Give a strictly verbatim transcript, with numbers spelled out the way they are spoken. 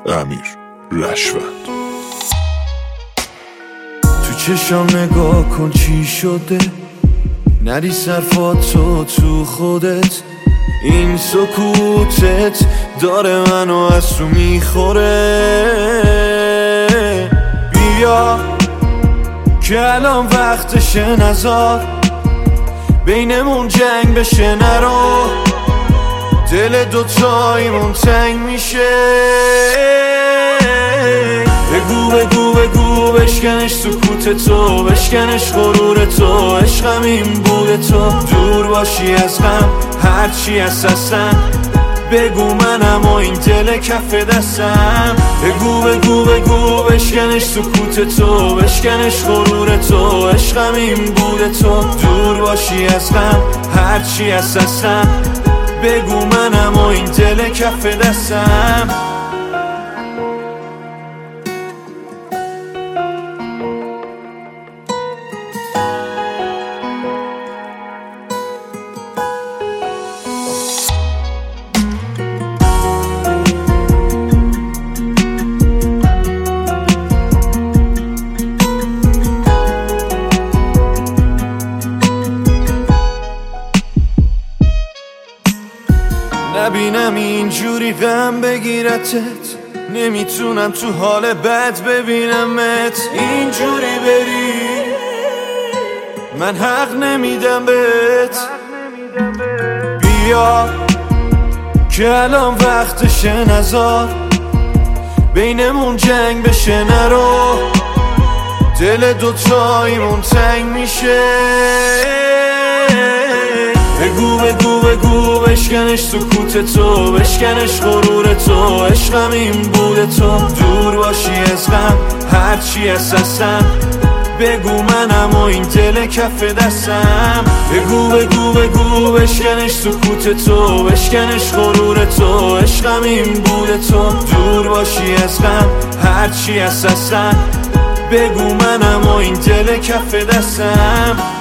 امیر رشوند. تو چشم نگاه کن چی شده، نری صرفاتو تو خودت، این سکوتت داره منو از تو میخوره. بیا که الان وقتشه، نزار بینمون جنگ بشه، نرو دل دوتاییمون تنگ میشه. بگو بگو بگو بشکنش سکوت تو، بشکنش غرور تو، عشقم این بوده تو، دور باشی از غم هرچی هست هستم. بگو منم و این دل کف دستم. بگو بگو بگو بشکنش سکوت تو، بشکنش غرور تو، عشقم این بوده تو، دور باشی از غم هرچی هست هستم. بگو منم و این دل کف دستم. نبینم اینجوری غم بگیرتت، نمیتونم تو حال بد ببینمت. اینجوری بری من حق نمیدم بهت. بیا که الان وقتشه، نزار بینمون جنگ بشه، نرو دل دوتاییمون تنگ میشه. بگو بگو بگو بشکنش سکوت تو، بشکنش غرور تو، عشقم این بوده تو، دور باشی از غم هرچی هست هستم. بگو منم و این دل کف دستم. بگو بگو بگو بشکنش سکوت تو، بشکنش غرور تو، عشقم این بوده تو، دور باشی از غم هرچی هست هستم. بگو منم و این دل کف دستم.